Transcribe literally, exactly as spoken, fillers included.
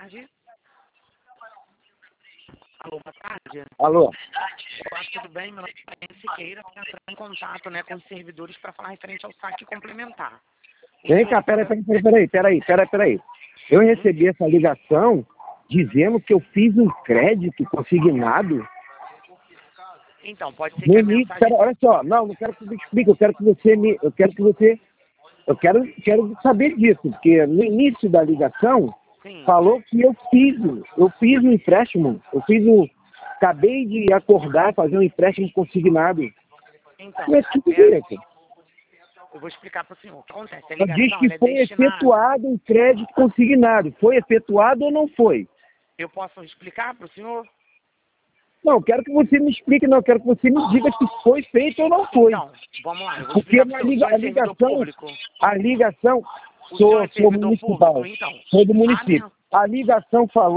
tarde. Alô, boa tarde. Alô? Olá, tudo bem? Meu nome é Mariane Siqueira. Estou entrando em contato, né, com os servidores para falar referente ao saque complementar. Vem cá, peraí, peraí, peraí, peraí, peraí, peraí. Eu recebi essa ligação dizendo que eu fiz um crédito consignado. Então, pode ser No que a início, mensagem... pera, olha só, não, não quero que você me explique, eu quero que você me, eu quero que você, eu quero, quero saber disso, porque no início da ligação, Sim. falou que eu fiz, eu fiz um empréstimo, eu fiz um, acabei de acordar, fazer um empréstimo consignado. Então, Mas que é, isso? eu vou explicar para o senhor. O que acontece? A Ela diz ligação que ela é foi destinada... efetuado um crédito consignado. Foi efetuado ou não foi? Eu posso explicar para o senhor? Não, quero que você me explique, não. Quero que você me diga se foi feito ou não foi. Então, vamos lá. Eu vou Porque explicar para na o senhor. O liga, senhor a é servidor ligação, público? a ligação, O senhor sou, é sou servidor municipal, público, então? sou do A município. men- A ligação falou